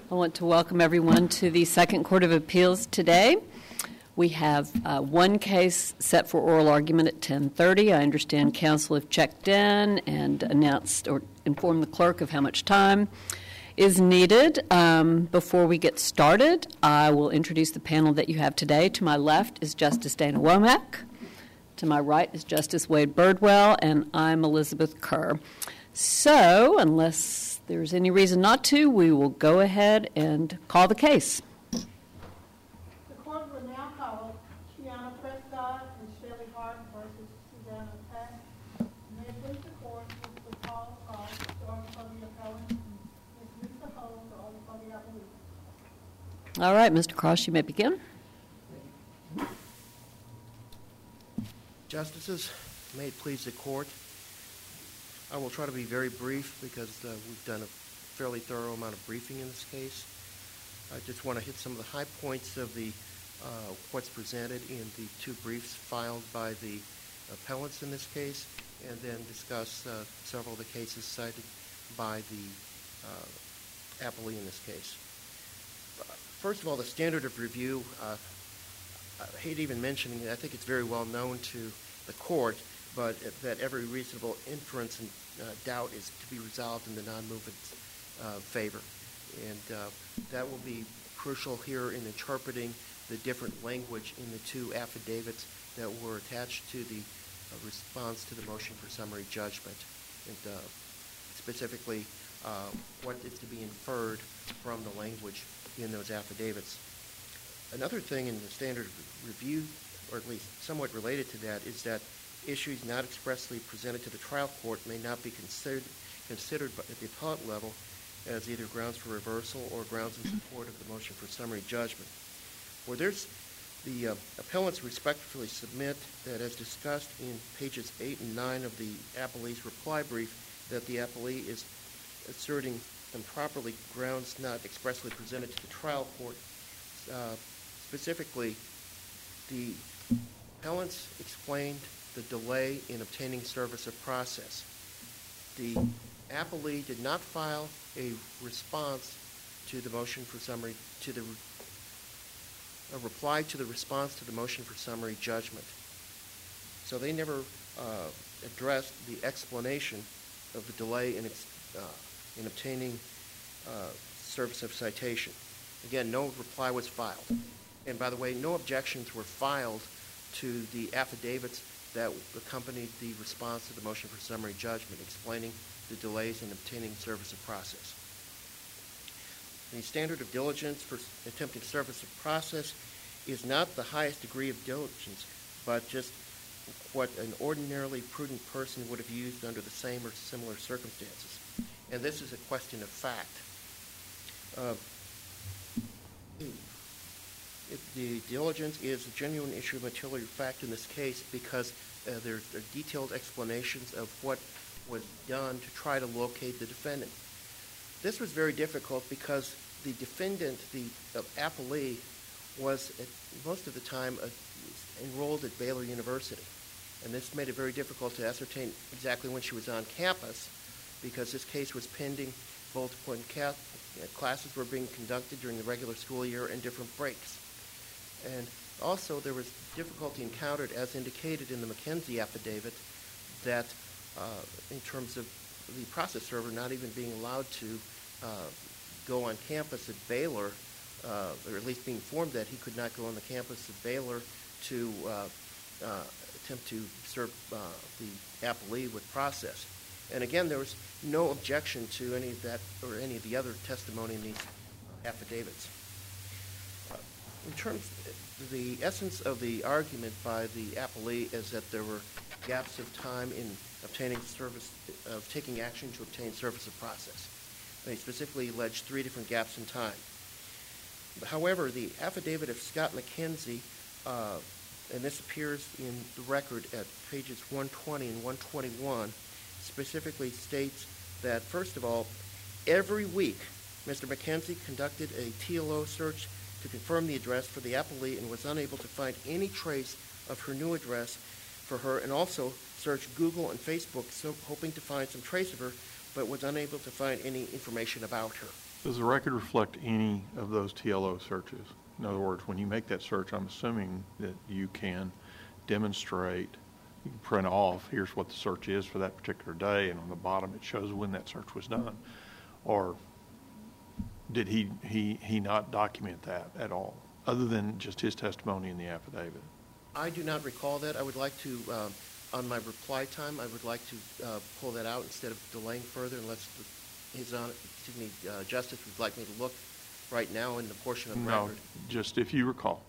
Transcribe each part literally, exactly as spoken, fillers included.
I want to welcome everyone to the Second Court of Appeals today. We have uh, one case set for oral argument at ten thirty. I understand counsel have checked in and announced or informed the clerk of how much time is needed. Um, before we get started, I will introduce the panel that you have today. To my left is Justice Dana Womack. To my right is Justice Wade Birdwell, and I'm Elizabeth Kerr. So, unless there's any reason not to, we will go ahead and call the case. The court will now call Kiana Prescott and Shelley Hart versus Susanna Pack. May it please the court, Mister Paul Cross, starting for the appellant, Miz Lisa Holmes, starting for the appellant. All right, Mister Cross, you may begin. Justices, may it please the court, I will try to be very brief because uh, we've done a fairly thorough amount of briefing in this case. I just want to hit some of the high points of the uh, what's presented in the two briefs filed by the appellants in this case, and then discuss uh, several of the cases cited by the uh, appellee in this case. First of all, the standard of review, uh, I hate even mentioning it, I think it's very well known to the court, but that every reasonable inference and uh, doubt is to be resolved in the non-movement's uh, favor. And uh, that will be crucial here in interpreting the different language in the two affidavits that were attached to the uh, response to the motion for summary judgment, and uh, specifically uh, what is to be inferred from the language in those affidavits. Another thing in the standard review, or at least somewhat related to that, is that issues not expressly presented to the trial court may not be considered considered at the appellate level as either grounds for reversal or grounds in support of the motion for summary judgment. Where there's the uh, appellants respectfully submit that, as discussed in pages eight and nine of the appellee's reply brief, that the appellee is asserting improperly grounds not expressly presented to the trial court. Uh, specifically, the appellants explained the delay in obtaining service of process. The appellee did not file a response to the motion for summary, to the a reply to the response to the motion for summary judgment. So they never uh, addressed the explanation of the delay in, ex, uh, in obtaining uh, service of citation. Again, no reply was filed. And by the way, no objections were filed to the affidavits that accompanied the response to the motion for summary judgment, explaining the delays in obtaining service of process. The standard of diligence for attempting service of process is not the highest degree of diligence, but just what an ordinarily prudent person would have used under the same or similar circumstances. And this is a question of fact. Uh, It, the diligence is a genuine issue of material fact in this case because uh, there are detailed explanations of what was done to try to locate the defendant. This was very difficult because the defendant, the uh, appellee, was at most of the time uh, enrolled at Baylor University. And this made it very difficult to ascertain exactly when she was on campus because this case was pending both when ca- classes were being conducted during the regular school year and different breaks. And also there was difficulty encountered, as indicated in the McKenzie affidavit, that uh, in terms of the process server not even being allowed to uh, go on campus at Baylor, uh, or at least being informed that he could not go on the campus at Baylor to uh, uh, attempt to serve uh, the appellee with process. And again, there was no objection to any of that or any of the other testimony in these affidavits. In terms, the essence of the argument by the appellee is that there were gaps of time in obtaining service, of taking action to obtain service of process. They specifically alleged three different gaps in time. However, the affidavit of Scott McKenzie, uh, and this appears in the record at pages one twenty and one twenty-one, specifically states that, first of all, every week Mister McKenzie conducted a T L O search to confirm the address for the appellee and was unable to find any trace of her new address for her, and also searched Google and Facebook so hoping to find some trace of her, but was unable to find any information about her. Does the record reflect any of those T L O searches? In other words, when you make that search, I'm assuming that you can demonstrate, you can print off, here's what the search is for that particular day, and on the bottom it shows when that search was done. Or did he, he, he not document that at all, other than just his testimony in the affidavit? I do not recall that. I would like to, uh, on my reply time, I would like to uh, pull that out instead of delaying further, unless the, his honor, excuse me, uh, Justice would like me to look right now in the portion of the No, record. just if you recall.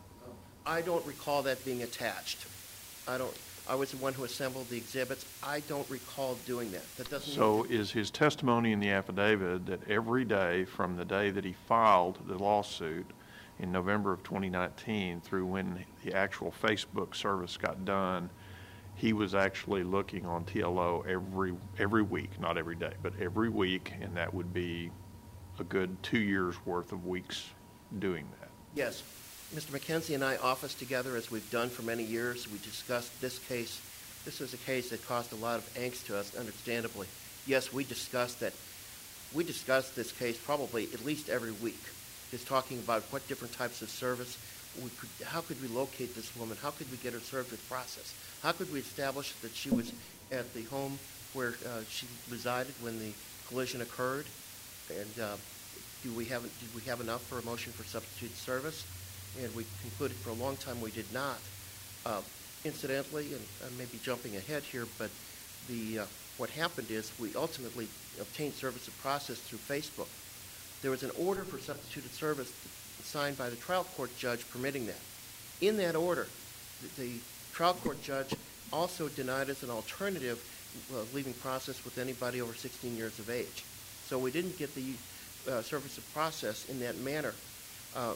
I don't recall that being attached. I don't. I was the one who assembled the exhibits. I don't recall doing that. That doesn't. So is his testimony in the affidavit that every day from the day that he filed the lawsuit in November of twenty nineteen through when the actual Facebook service got done, he was actually looking on T L O every every week, not every day, but every week, and that would be a good two years worth of weeks doing that? Yes. Mister McKenzie and I office together, as we've done for many years. We discussed this case. This was a case that caused a lot of angst to us, understandably. Yes, we discussed that. We discussed this case probably at least every week, just talking about what different types of service, we could, how could we locate this woman? How could we get her served with process? How could we establish that she was at the home where uh, she resided when the collision occurred? And uh, do we have, did we have enough for a motion for substitute service? And we concluded for a long time we did not. Uh, incidentally, and I may be jumping ahead here, but the uh, what happened is we ultimately obtained service of process through Facebook. There was an order for substituted service signed by the trial court judge permitting that. In that order, the, the trial court judge also denied us an alternative uh, leaving process with anybody over sixteen years of age. So we didn't get the uh, service of process in that manner. Uh,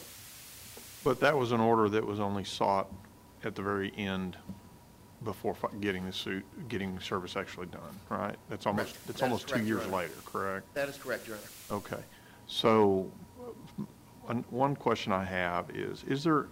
But that was an order that was only sought at the very end before fi- getting the suit, getting service actually done, right? That's almost, Correct. it's That is almost two correct, Your years Honor. later, correct? that is correct, Your Honor. Okay. So one, one question I have is, is there,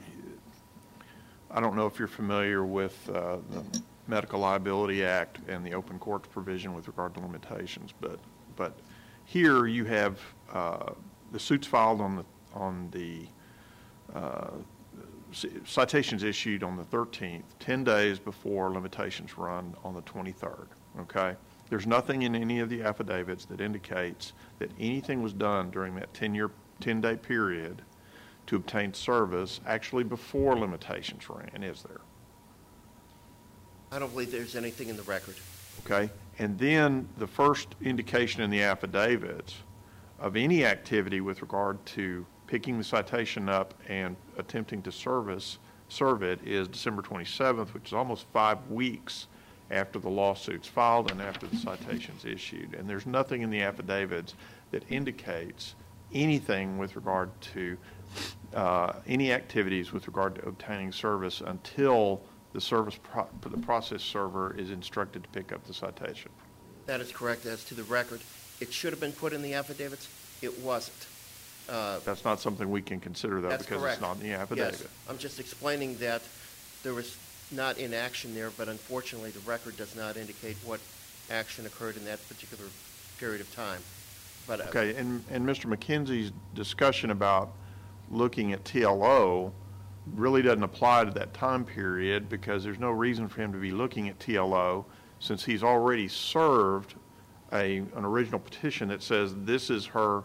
I don't know if you're familiar with uh, the Medical Liability Act and the open courts provision with regard to limitations, but but here you have uh, the suits filed on the on the uh, citations issued on the thirteenth, ten days before limitations run on the twenty-third, okay? There's nothing in any of the affidavits that indicates that anything was done during that ten-year, ten-day period to obtain service actually before limitations ran, is there? I don't believe there's anything in the record. Okay? And then the first indication in the affidavits of any activity with regard to picking the citation up and attempting to service, serve it is December twenty-seventh, which is almost five weeks after the lawsuit's filed and after the citation's issued. And there's nothing in the affidavits that indicates anything with regard to uh, any activities with regard to obtaining service until the service pro- the process server is instructed to pick up the citation. That is correct as to the record. It should have been put in the affidavits. It wasn't. Uh, That's not something we can consider, though, That's because correct. it's not in the affidavit. Yes, I'm just explaining that there was not inaction there, but unfortunately the record does not indicate what action occurred in that particular period of time. But uh, Okay, and, and Mister McKenzie's discussion about looking at T L O really doesn't apply to that time period because there's no reason for him to be looking at T L O since he's already served a, an original petition that says this is her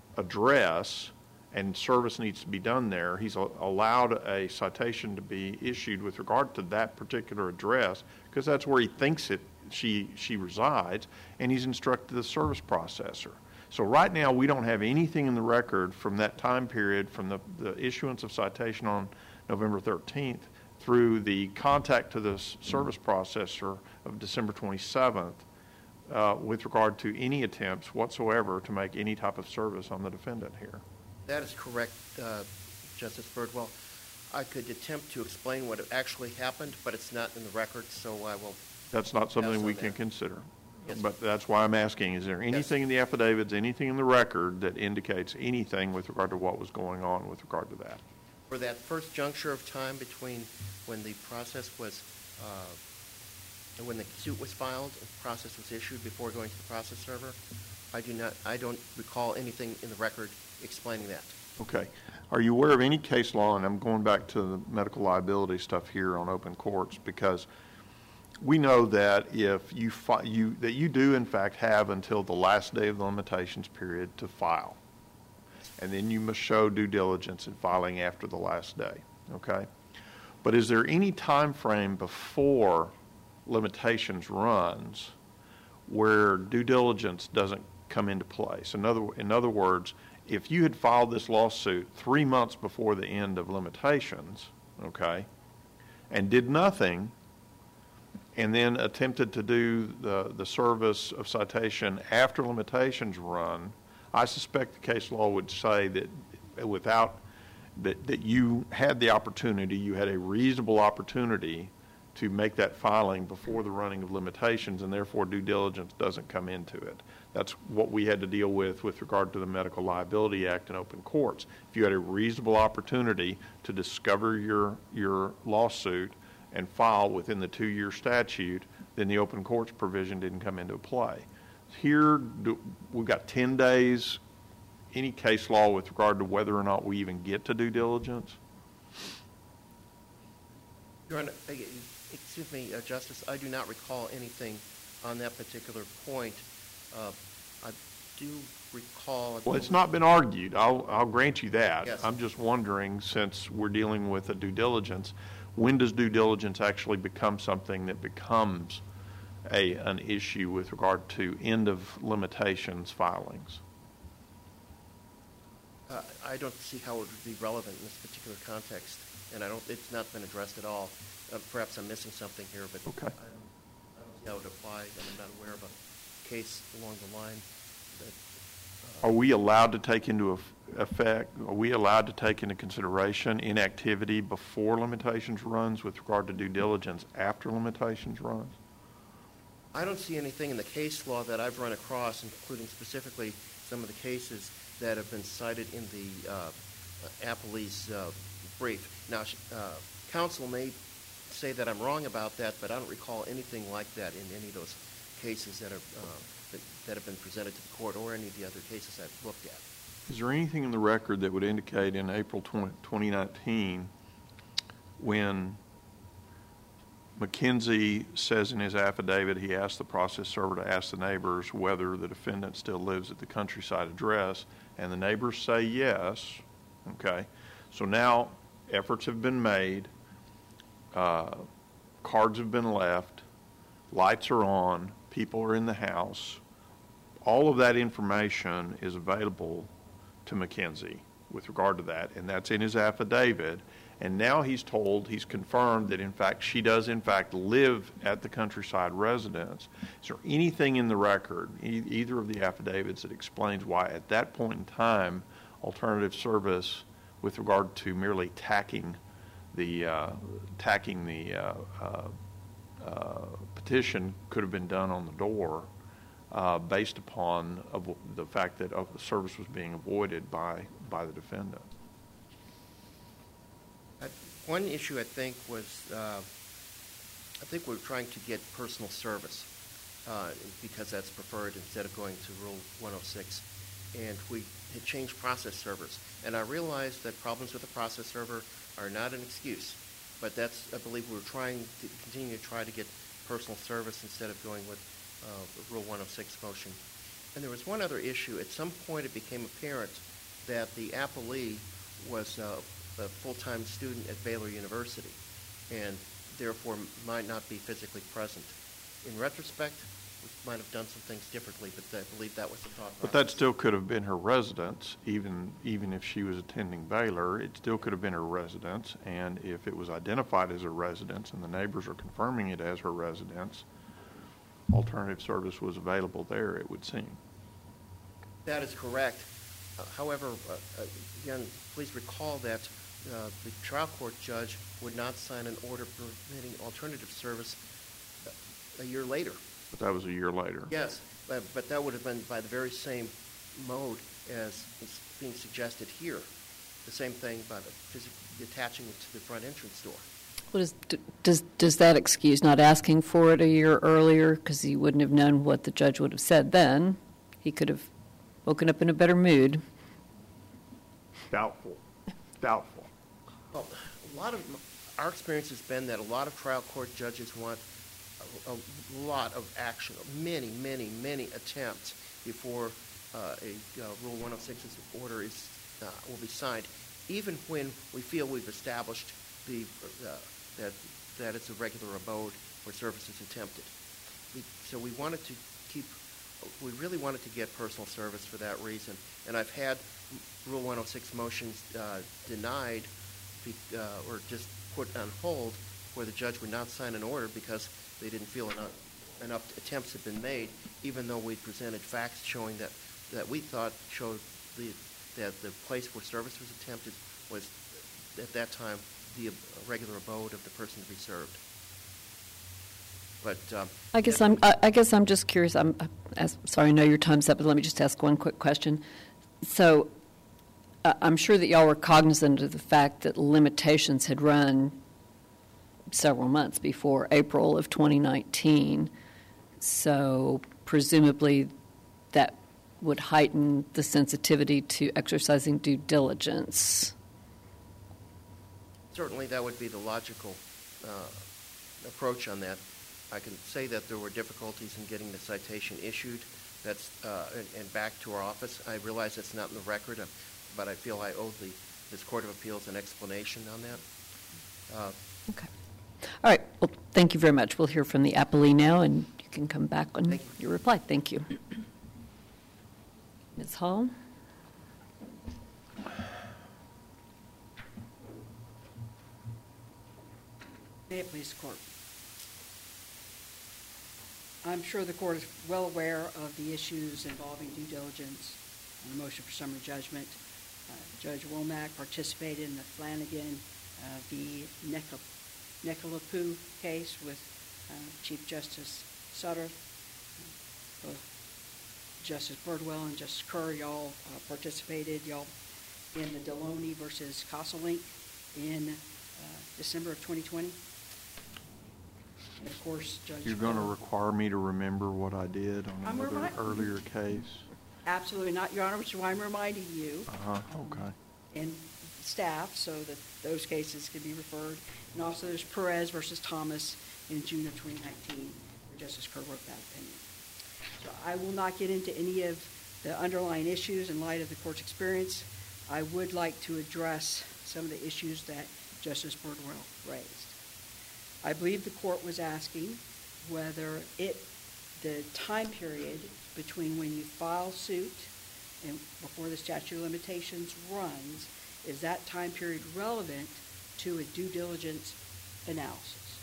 address and service needs to be done there. He's a, allowed a citation to be issued with regard to that particular address because that's where he thinks it she she resides, and he's instructed the service processor. So right now we don't have anything in the record from that time period, from the, the issuance of citation on November thirteenth through the contact to the service processor of December twenty-seventh uh, with regard to any attempts whatsoever to make any type of service on the defendant here. that is correct, uh, Justice Birdwell. I could attempt to explain what actually happened, but it's not in the record, so I will. That's not something Pass we on can that. consider. Yes. But that's why I'm asking, is there anything in the affidavits, anything in the record that indicates anything with regard to what was going on with regard to that? For that first juncture of time between when the process was, uh, and when the suit was filed and the process was issued before going to the process server, I do not, I don't recall anything in the record explaining that. Okay. Are you aware of any case law, and I'm going back to the medical liability stuff here on open courts, because we know that if you, fi- you that you do in fact have until the last day of the limitations period to file, and then you must show due diligence in filing after the last day. Okay, but is there any time frame before limitations runs where due diligence doesn't come into place? In other in other words, if you had filed this lawsuit three months before the end of limitations, okay, and did nothing, and then attempted to do the, the service of citation after limitations run, I suspect the case law would say that without, that, that you had the opportunity, you had a reasonable opportunity to make that filing before the running of limitations, and therefore due diligence doesn't come into it. That's what we had to deal with with regard to the Medical Liability Act in open courts. If you had a reasonable opportunity to discover your, your lawsuit and file within the two-year statute, then the open courts provision didn't come into play. Here, do, we've got ten days. Any case law with regard to whether or not we even get to due diligence? Your Honor, excuse me, uh, Justice, I do not recall anything on that particular point. Uh, I do recall... Well, it's not been argued. I'll, I'll grant you that. Yes. I'm just wondering, since we're dealing with a due diligence, when does due diligence actually become something that becomes a an issue with regard to end of limitations filings? Uh, I don't see how it would be relevant in this particular context, and I don't. It's not been addressed at all. Uh, perhaps I'm missing something here, but okay. I, don't, I don't see how it would apply, and I'm not aware of a case along the line that... Uh, Are we allowed to take into effect, are we allowed to take into consideration inactivity before limitations runs with regard to due diligence after limitations runs? I don't see anything in the case law that I've run across, including specifically some of the cases that have been cited in the uh, appellee's uh, brief. Now, uh, counsel may say that I'm wrong about that, but I don't recall anything like that in any of those cases that, are, uh, that, that have been presented to the court or any of the other cases I've looked at. Is there anything in the record that would indicate in April twenty nineteen when McKenzie says in his affidavit he asked the process server to ask the neighbors whether the defendant still lives at the Countryside address, and the neighbors say yes, okay? So now efforts have been made, uh, cards have been left, lights are on, people are in the house. All of that information is available to McKenzie with regard to that, and that's in his affidavit. And now he's told, he's confirmed that in fact she does in fact live at the Countryside residence. Is there anything in the record, e- either of the affidavits, that explains why at that point in time alternative service with regard to merely tacking the uh, tacking the uh, uh, uh, petition could have been done on the door uh, based upon avo- the fact that uh, the service was being avoided by by the defendant? One issue, I think, was uh, I think we're trying to get personal service uh, because that's preferred instead of going to Rule one oh six. And we had changed process servers. And I realized that problems with the process server are not an excuse. But that's, I believe, we're trying to continue to try to get personal service instead of going with uh, Rule one oh six motion. And there was one other issue. At some point, it became apparent that the appellee was uh, a full-time student at Baylor University and therefore might not be physically present. In retrospect, we might have done some things differently, but I believe that was the thought process. But that still could have been her residence, even even if she was attending Baylor. It still could have been her residence, and if it was identified as her residence and the neighbors are confirming it as her residence, alternative service was available there, it would seem. That is correct. Uh, however, uh, again, please recall that uh, the trial court judge would not sign an order permitting alternative service a year later. But that was a year later. Yes, but, but that would have been by the very same mode as is being suggested here. The same thing by the physically attaching it to the front entrance door. What is, does, does that excuse not asking for it a year earlier because he wouldn't have known what the judge would have said then? He could have woken up in a better mood. Doubtful. Doubtful. Well, a lot of our experience has been that a lot of trial court judges want a, a lot of action, many, many, many attempts before uh, a uh, Rule one oh six's order is uh, will be signed, even when we feel we've established the uh, that that it's a regular abode where service is attempted. We, so we wanted to keep, we really wanted to get personal service for that reason. And I've had Rule one oh six motions uh, denied be, uh, or just put on hold where the judge would not sign an order because they didn't feel enough, enough attempts had been made, even though we presented facts showing that, that we thought showed the, that the place where service was attempted was, at that time, the regular abode of the person to be served. But um, I guess I'm. I, I guess I'm just curious. I'm. As, sorry, I know your time's up, but let me just ask one quick question. So, uh, I'm sure that y'all were cognizant of the fact that limitations had run several months before April of twenty nineteen. So, presumably, that would heighten the sensitivity to exercising due diligence. Certainly, that would be the logical uh, approach on that. I can say that there were difficulties in getting the citation issued. That's uh, and, and back to our office. I realize that's not in the record, uh, but I feel I owe the this Court of Appeals an explanation on that. Uh, okay. All right. Well, thank you very much. We'll hear from the appellee now, and you can come back on you. your reply. Thank you. Miz Hall. May it please the Court. I'm sure the Court is well aware of the issues involving due diligence on the motion for summary judgment. Uh, Judge Womack participated in the Flanagan uh, v. Nekalapu case with uh, Chief Justice Sutter. Uh, both Justice Birdwell and Justice Kerr, y'all uh, participated, y'all in the Deloney versus Cosselink in uh, December of twenty twenty. And of course, Judge You're going to require me to remember what I did on I'm another remi- earlier case? Absolutely not, Your Honor, which is why I'm reminding you Uh-huh, okay. and staff so that those cases can be referred. And also there's Perez versus Thomas in June of twenty nineteen, where Justice Kerr wrote that opinion. So I will not get into any of the underlying issues in light of the Court's experience. I would like to address some of the issues that Justice Birdwell raised. I believe the Court was asking whether it, the time period between when you file suit and before the statute of limitations runs, is that time period relevant to a due diligence analysis?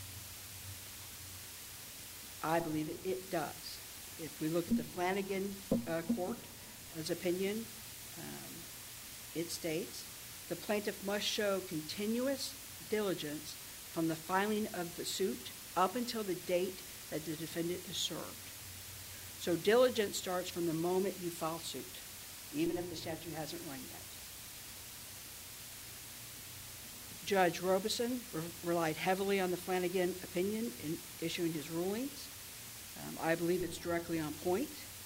I believe it, it does. If we look at the Flanagan uh, Court's opinion, um, it states, the plaintiff must show continuous diligence from the filing of the suit up until the date that the defendant is served. So diligence starts from the moment you file suit, even if the statute hasn't run yet. Judge Robeson re- relied heavily on the Flanagan opinion in issuing his rulings. Um, I believe it's directly on point.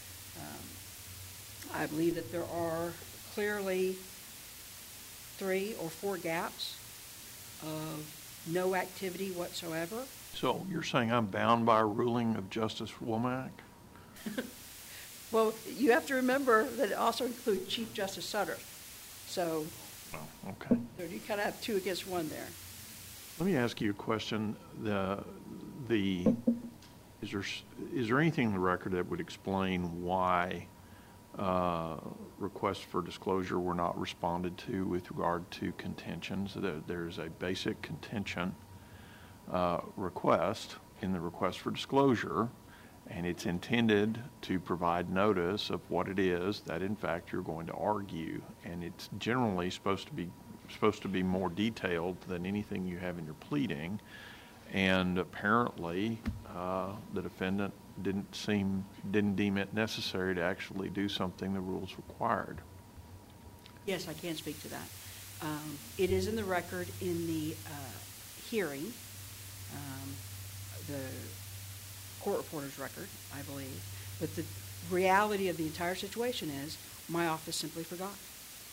Um, I believe that there are clearly three or four gaps of no activity whatsoever. So you're saying I'm bound by a ruling of Justice Womack? Well, you have to remember that it also includes Chief Justice Sutter. So Oh, okay. there, you kind of have two against one there. Let me ask you a question. The, the, is there, is there anything in the record that would explain why uh, requests for disclosure were not responded to with regard to contentions? There, there's a basic contention uh, request in the request for disclosure, and it's intended to provide notice of what it is that in fact you're going to argue, and it's generally supposed to be supposed to be more detailed than anything you have in your pleading, and apparently uh, the defendant didn't seem didn't deem it necessary to actually do something the rules required. Yes, I can speak to that. Um, it is in the record in the uh, hearing, um, the court reporter's record, I believe. But the reality of the entire situation is my office simply forgot.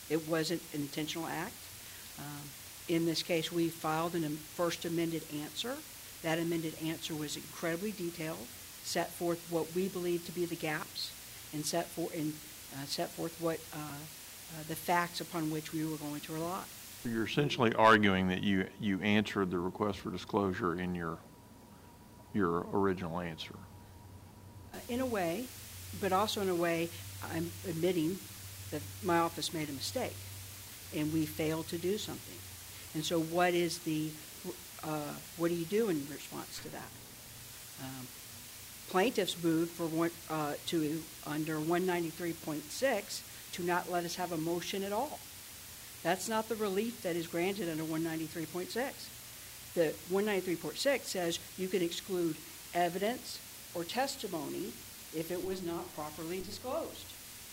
It wasn't an intentional act. Um, in this case, we filed a first amended answer. That amended answer was incredibly detailed, set forth what we believe to be the gaps, and set, for, and, uh, set forth what uh, uh, the facts upon which we were going to rely. You're essentially arguing that you, you answered the request for disclosure in your, your original answer. Uh, in a way, but also in a way, I'm admitting that my office made a mistake, and we failed to do something. And so what is the, uh, what do you do in response to that? Um, plaintiffs moved for one, uh, to, under one ninety-three point six, to not let us have a motion at all. That's not the relief that is granted under one ninety-three point six. The one ninety-three point six says you can exclude evidence or testimony if it was not properly disclosed.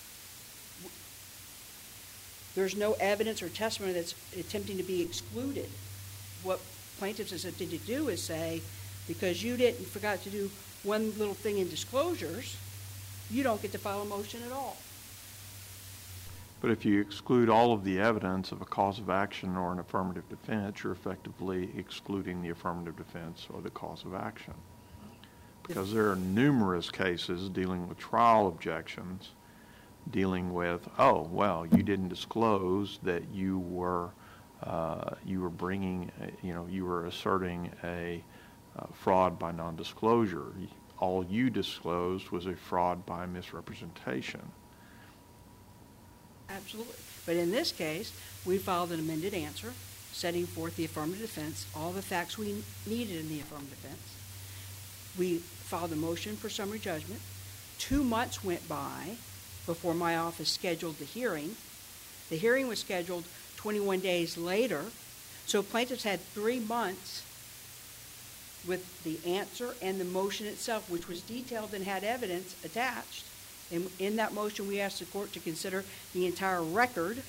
There's no evidence or testimony that's attempting to be excluded. What plaintiffs is attempting to do is say, because you didn't forgot to do one little thing in disclosures, you don't get to file a motion at all. But if you exclude all of the evidence of a cause of action or an affirmative defense, you're effectively excluding the affirmative defense or the cause of action. Because there are numerous cases dealing with trial objections, dealing with, oh, well, you didn't disclose that you were, uh, you were bringing, a, you know, you were asserting a uh, fraud by non-disclosure. All you disclosed was a fraud by misrepresentation. Absolutely. But in this case, we filed an amended answer setting forth the affirmative defense, all the facts we needed in the affirmative defense. We filed a motion for summary judgment. Two months went by before my office scheduled the hearing. The hearing was scheduled twenty-one days later, so plaintiffs had three months with the answer and the motion itself, which was detailed and had evidence attached. And in that motion, we asked the court to consider the entire record.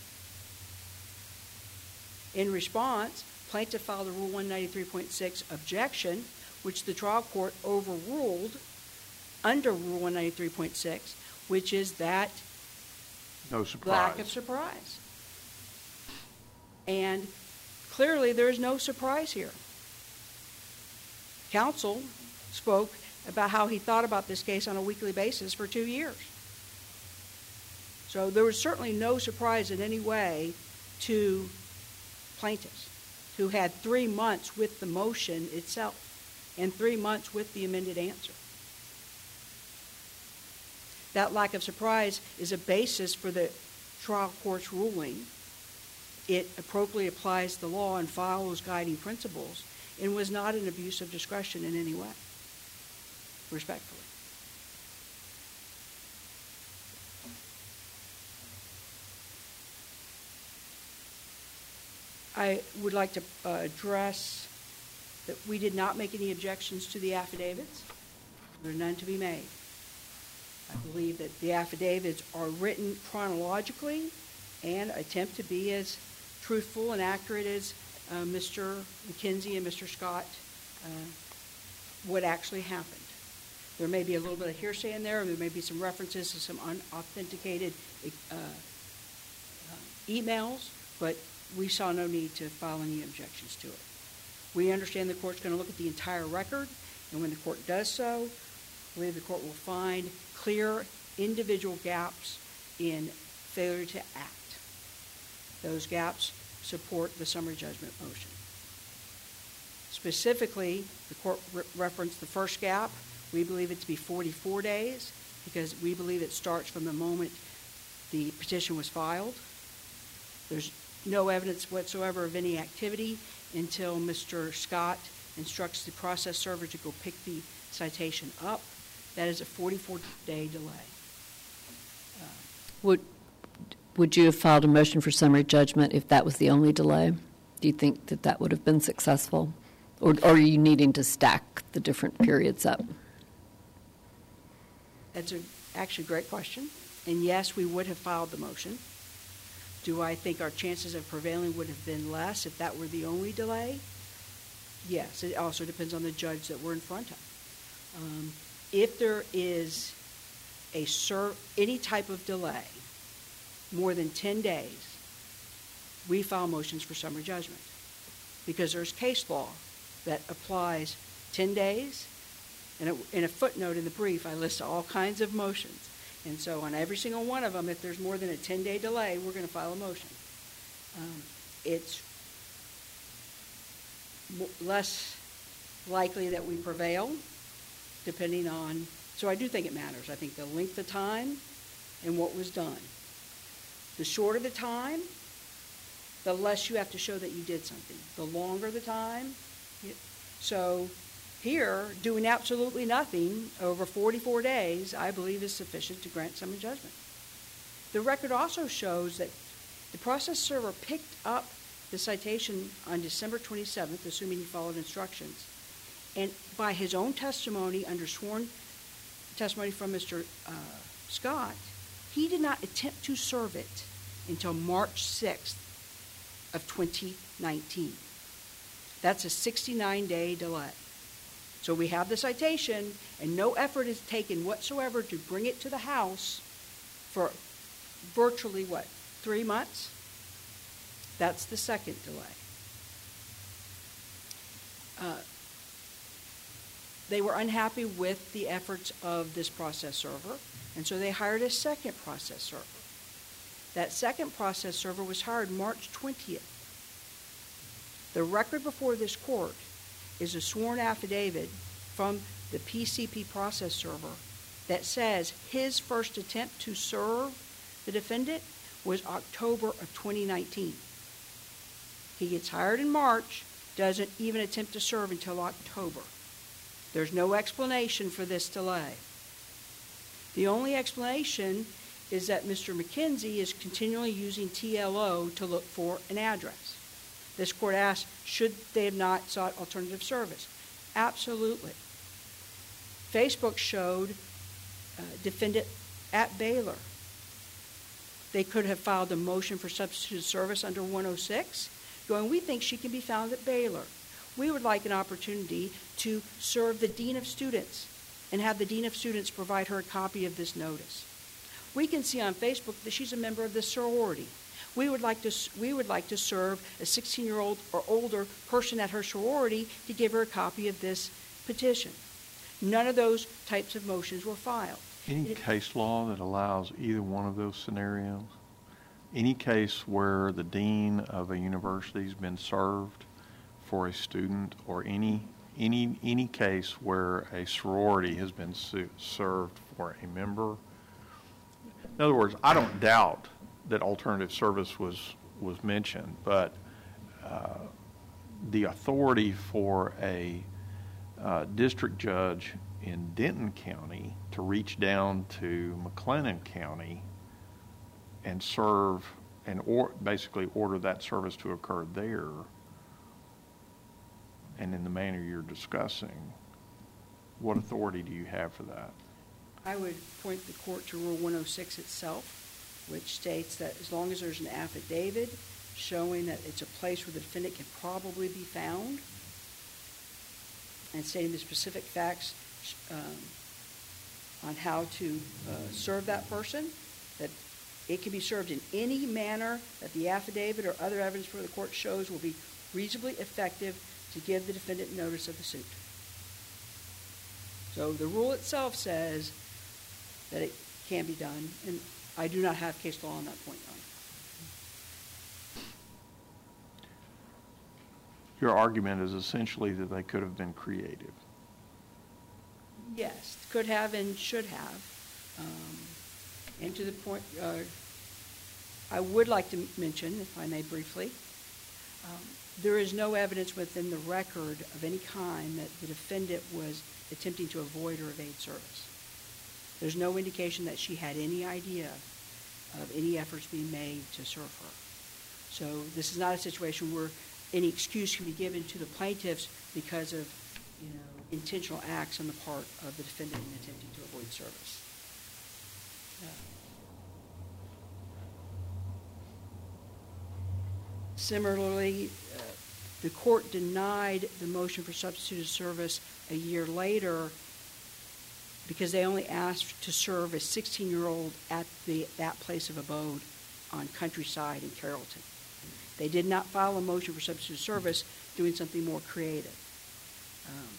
In response, plaintiff filed a Rule one ninety-three point six objection, which the trial court overruled under Rule one ninety-three point six, which is that no surprise. Lack of surprise. And clearly, there is no surprise here. Counsel spoke about how he thought about this case on a weekly basis for two years. So there was certainly no surprise in any way to plaintiffs, who had three months with the motion itself and three months with the amended answer. That lack of surprise is a basis for the trial court's ruling. It appropriately applies the law and follows guiding principles and was not an abuse of discretion in any way, respectfully. I would like to uh, address that we did not make any objections to the affidavits. There are none to be made. I believe that the affidavits are written chronologically and attempt to be as truthful and accurate as uh, Mister McKenzie and Mister Scott uh, what actually happened. There may be a little bit of hearsay in there, and there may be some references to some unauthenticated uh, uh, emails, but we saw no need to file any objections to it. We understand the court's going to look at the entire record, and when the court does so, I believe the court will find clear individual gaps in failure to act. Those gaps support the summary judgment motion. Specifically, the court re- referenced the first gap. We believe it to be forty-four days because we believe it starts from the moment the petition was filed. There's no evidence whatsoever of any activity until Mister Scott instructs the process server to go pick the citation up. That is a forty-four day delay. Uh, Would would you have filed a motion for summary judgment if that was the only delay? Do you think that that would have been successful? Or, or are you needing to stack the different periods up? That's a, actually a great question. And yes, we would have filed the motion. Do I think our chances of prevailing would have been less if that were the only delay? Yes. It also depends on the judge that we're in front of. Um, if there is a sur- any type of delay more than ten days we file motions for summary judgment because there's case law that applies ten days. And in a footnote in the brief, I list all kinds of motions. And so on every single one of them, if there's more than a ten-day delay, we're going to file a motion. Um, it's less likely that we prevail, depending on, so I do think it matters. I think the length of time and what was done. The shorter the time, the less you have to show that you did something. The longer the time, you, so here, doing absolutely nothing over forty-four days, I believe is sufficient to grant summary judgment. The record also shows that the process server picked up the citation on December twenty-seventh, assuming he followed instructions, and by his own testimony, under sworn testimony from Mister Uh, Scott, he did not attempt to serve it until March sixth of twenty nineteen. That's a sixty-nine day delay. So we have the citation, and no effort is taken whatsoever to bring it to the House for virtually, what, three months? That's the second delay. Uh, they were unhappy with the efforts of this process server, and so they hired a second process server. That second process server was hired March twentieth. The record before this court is a sworn affidavit from the P C P process server that says his first attempt to serve the defendant was October of twenty nineteen. He gets hired in March, doesn't even attempt to serve until October. There's no explanation for this delay. The only explanation is that Mister McKenzie is continually using T L O to look for an address. This court asked, should they have not sought alternative service? Absolutely. Facebook showed uh, defendant at Baylor. They could have filed a motion for substituted service under one oh six, going, we think she can be found at Baylor. We would like an opportunity to serve the dean of students and have the dean of students provide her a copy of this notice. We can see on Facebook that she's a member of the sorority. We would like to we would like to serve a sixteen-year-old or older person at her sorority to give her a copy of this petition. None of those types of motions were filed. Any it, case law that allows either one of those scenarios? Any case where the dean of a university has been served for a student, or any any any case where a sorority has been su- served for a member? In other words, I don't doubt that alternative service was was mentioned, but uh, the authority for a uh, district judge in Denton County to reach down to McLennan County and serve and or basically order that service to occur there, and in the manner you're discussing, what authority do you have for that? I would point the court to Rule one oh six itself, which states that as long as there's an affidavit showing that it's a place where the defendant can probably be found, and stating the specific facts um, on how to uh, serve that person, that it can be served in any manner that the affidavit or other evidence for the court shows will be reasonably effective to give the defendant notice of the suit. So the rule itself says that it can be done, and I do not have case law on that point, Your Honor. Your argument is essentially that they could have been creative. Yes, could have and should have. Um, and to the point, uh, I would like to mention, if I may briefly, um, there is no evidence within the record of any kind that the defendant was attempting to avoid or evade service. There's no indication that she had any idea of any efforts being made to serve her. So this is not a situation where any excuse can be given to the plaintiffs because of, you know, intentional acts on the part of the defendant in attempting to avoid service. Uh, similarly, uh, the court denied the motion for substituted service a year later because they only asked to serve a sixteen-year-old at the, that place of abode on Countryside in Carrollton. They did not file a motion for substitute service doing something more creative. Um,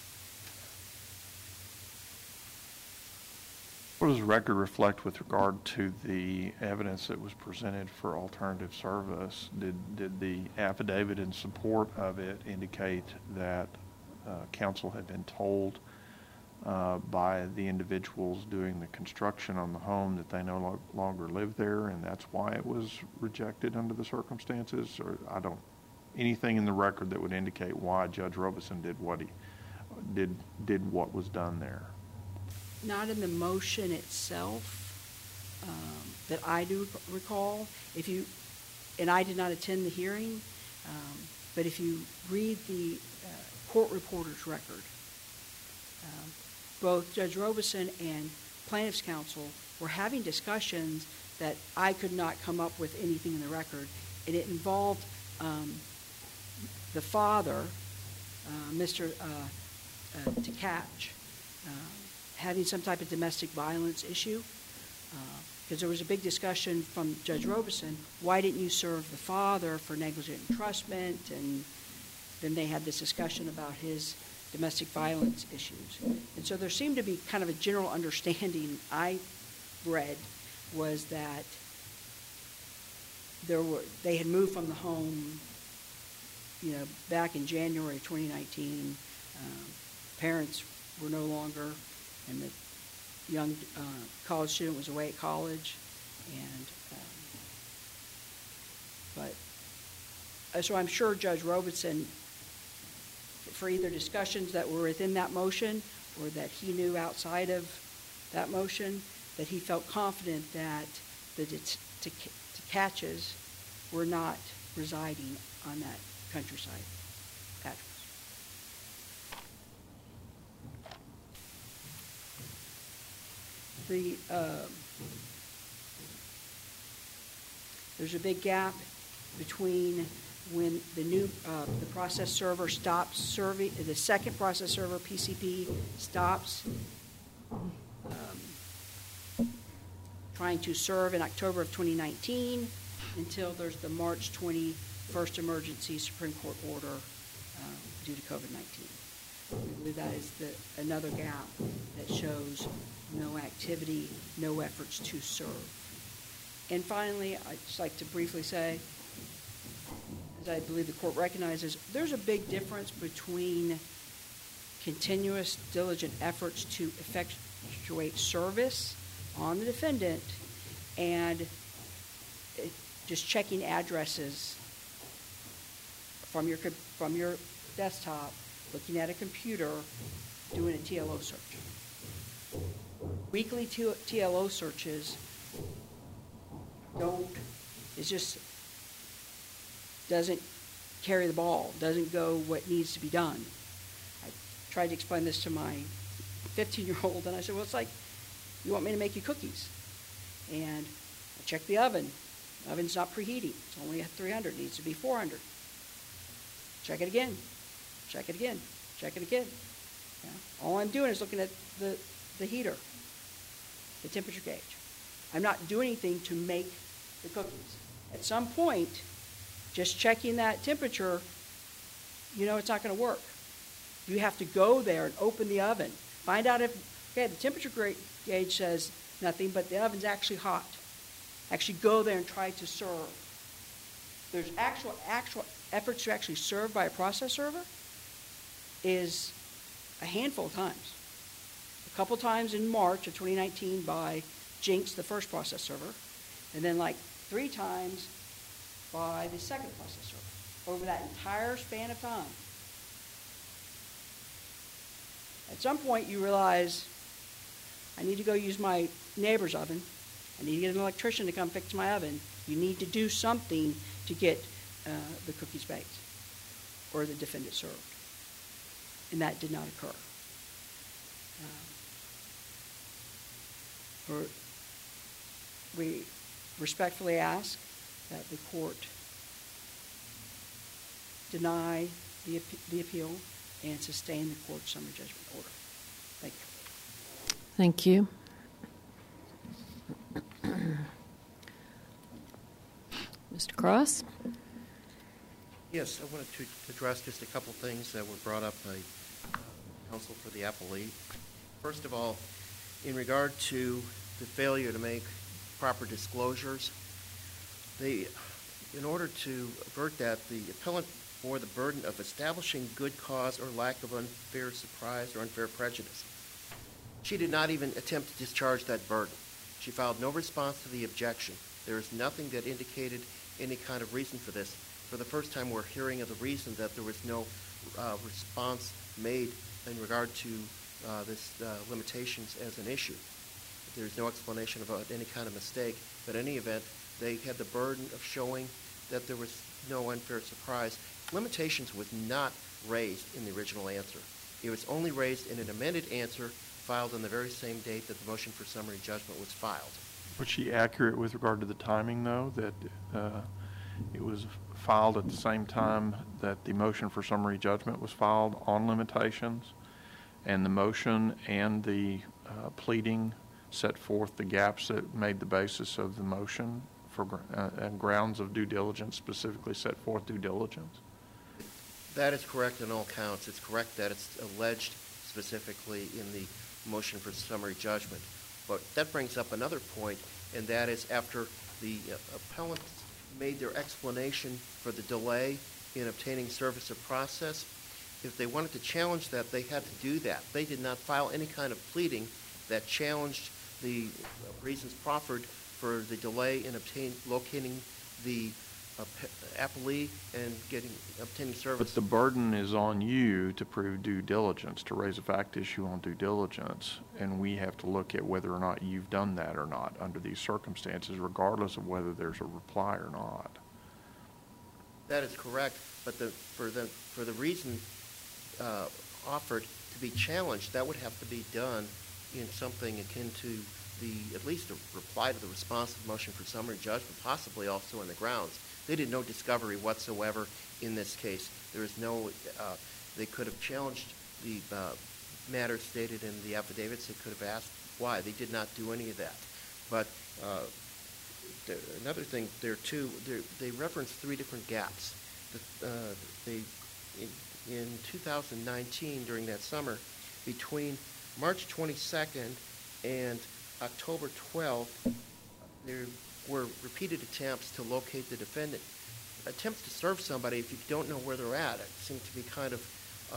What does the record reflect with regard to the evidence that was presented for alternative service? Did, did the affidavit in support of it indicate that uh, counsel had been told uh, by the individuals doing the construction on the home that they no lo- longer live there, and that's why it was rejected under the circumstances? Or I don't, anything in the record that would indicate why Judge Robeson did what he did, did what was done there? Not in the motion itself um, that I do recall. If you, and I did not attend the hearing, um, but if you read the uh, court reporter's record, um, both Judge Robeson and plaintiff's counsel were having discussions that I could not come up with anything in the record, and it involved um, the father, uh, Mister Uh, uh, Tkach, um, having some type of domestic violence issue, because uh, there was a big discussion from Judge Robeson, why didn't you serve the father for negligent entrustment? And then they had this discussion about his domestic violence issues. And so there seemed to be kind of a general understanding I read was that there were they had moved from the home, you know, back in January twenty nineteen. Um, parents were no longer, and the young uh, college student was away at college, and um, but uh, so I'm sure Judge Robeson, for either discussions that were within that motion or that he knew outside of that motion, that he felt confident that the Tkachs were not residing on that countryside address. The, uh, there's a big gap between when the new uh, the process server stops serving, the second process server, P C P, stops um, trying to serve in October of twenty nineteen until there's the March twenty-first emergency Supreme Court order um, due to COVID nineteen. We believe that is the, another gap that shows no activity, no efforts to serve. And finally, I'd just like to briefly say, as I believe the court recognizes, there's a big difference between continuous, diligent efforts to effectuate service on the defendant and it, just checking addresses from your from your desktop, looking at a computer, doing a T L O search. Weekly T L O searches don't, it just doesn't carry the ball, doesn't go what needs to be done. I tried to explain this to my fifteen-year-old, and I said, well, it's like, you want me to make you cookies? And I checked the oven. The oven's not preheating. It's only at three hundred. It needs to be four hundred. Check it again. Check it again. Check it again. Yeah. All I'm doing is looking at the, the heater, the temperature gauge. I'm not doing anything to make the cookies. At some point, just checking that temperature, you know it's not going to work. You have to go there and open the oven. Find out if, okay, the temperature gauge says nothing, but the oven's actually hot. Actually go there and try to serve. There's actual, actual efforts to actually serve by a process server is a handful of times. A couple times in March of twenty nineteen by Jinx, the first process server, and then like three times by the second process server over that entire span of time. At some point you realize, I need to go use my neighbor's oven. I need to get an electrician to come fix my oven. You need to do something to get uh, the cookies baked or the defendant served. And that did not occur. Uh, we respectfully ask that the court deny the, the appeal and sustain the court's summary judgment order. Thank you. Thank you. Mister Cross? Yes, I wanted to address just a couple things that were brought up by uh, counsel for the appellee. First of all, in regard to the failure to make proper disclosures, they, in order to avert that, the appellant bore the burden of establishing good cause or lack of unfair surprise or unfair prejudice. She did not even attempt to discharge that burden. She filed no response to the objection. There is nothing that indicated any kind of reason for this. For the first time, we're hearing of the reason that there was no uh, response made in regard to uh, this uh, limitations as an issue. There's no explanation about any kind of mistake, but in any event, they had the burden of showing that there was no unfair surprise. Limitations was not raised in the original answer. It was only raised in an amended answer filed on the very same date that the motion for summary judgment was filed. Was she accurate with regard to the timing, though, that uh, it was filed at the same time that the motion for summary judgment was filed on limitations, and the motion and the uh, pleading set forth the gaps that made the basis of the motion for uh, and grounds of due diligence, specifically set forth due diligence? That is correct on all counts. It's correct that it's alleged specifically in the motion for summary judgment. But that brings up another point, and that is after the uh, appellant made their explanation for the delay in obtaining service of process, if they wanted to challenge that, they had to do that. They did not file any kind of pleading that challenged the reasons proffered for the delay in obtain, locating the uh, appellee and getting obtaining service. But the burden is on you to prove due diligence, to raise a fact issue on due diligence, and we have to look at whether or not you've done that or not under these circumstances, regardless of whether there's a reply or not. That is correct, but the, for the for the reason uh, offered to be challenged, that would have to be done in something akin to the at least a reply to the responsive motion for summary judgment, possibly also in the grounds. They did no discovery whatsoever in this case. There is no, uh, they could have challenged the uh, matter stated in the affidavits. They could have asked why. They did not do any of that. But uh, th- another thing there too, they referenced three different gaps. The, uh, they, in, in two thousand nineteen, during that summer, between March twenty-second and October twelfth, there were repeated attempts to locate the defendant. Attempts to serve somebody if you don't know where they're at, it seemed to be kind of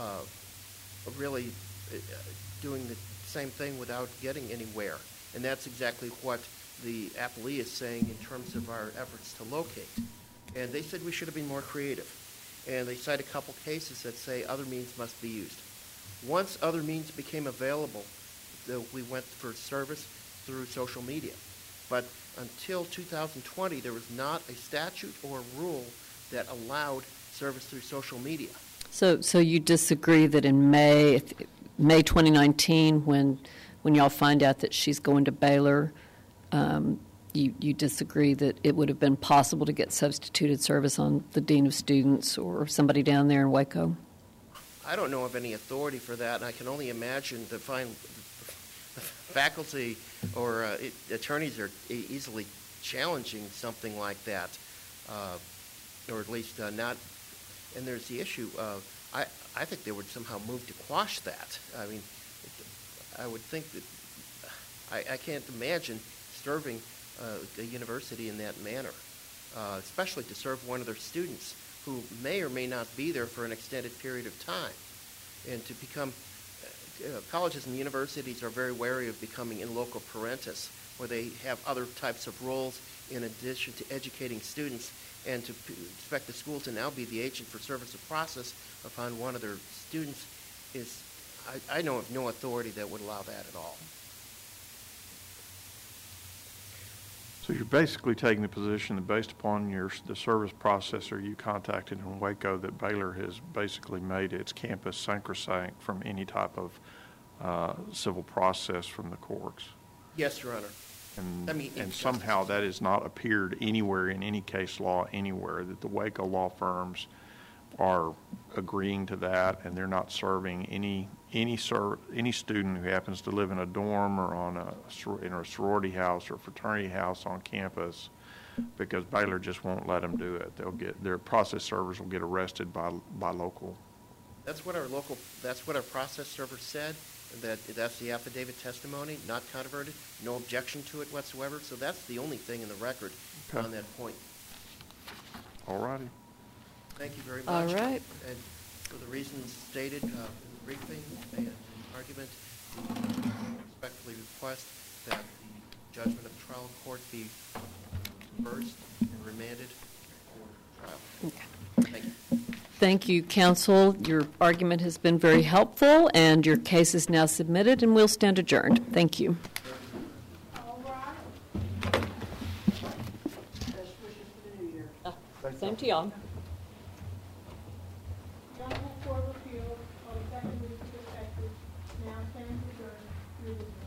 uh, really uh, doing the same thing without getting anywhere. And that's exactly what the appellee is saying in terms of our efforts to locate. And they said we should have been more creative. And they cite a couple cases that say other means must be used. Once other means became available, the, we went for service through social media. But until two thousand twenty, there was not a statute or a rule that allowed service through social media. So, so you disagree that in May, if, May twenty nineteen, when when y'all find out that she's going to Baylor, um, you you disagree that it would have been possible to get substituted service on the dean of students or somebody down there in Waco? I don't know of any authority for that, and I can only imagine the fine faculty or uh, it, attorneys are e- easily challenging something like that, uh, or at least uh, not. And there's the issue of, I, I think they would somehow move to quash that. I mean, it, I would think that, I, I can't imagine serving uh, a university in that manner, uh, especially to serve one of their students who may or may not be there for an extended period of time. And to become, uh, colleges and universities are very wary of becoming in loco parentis, where they have other types of roles in addition to educating students, and to p- expect the school to now be the agent for service of process upon one of their students is, I, I know of no authority that would allow that at all. So you're basically taking the position that based upon your the service processor you contacted in Waco, that Baylor has basically made its campus sacrosanct from any type of uh, civil process from the courts. Yes, Your Honor. And, I mean, and somehow that has not appeared anywhere in any case law anywhere, that the Waco law firms are agreeing to that, and they're not serving any any ser- any student who happens to live in a dorm or on a in a sorority house or fraternity house on campus because Baylor just won't let them do it. They'll get, their process servers will get arrested by, by local. That's what our local, that's what our process server said, that that's the affidavit testimony, not controverted, no objection to it whatsoever. So that's the only thing in the record Okay. on that point. All righty. Thank you very All much. right. And for the reasons stated uh, in the briefing and in the argument, we respectfully request that the judgment of the trial court be reversed and remanded for trial. Okay. Thank you. Thank you, counsel. Your argument has been very helpful, and your case is now submitted, and we'll stand adjourned. Thank you. All right. Best wishes for the new year. Same to y'all. The Honorable Court of Appeals on the second reading of Texas now stands adjourned through the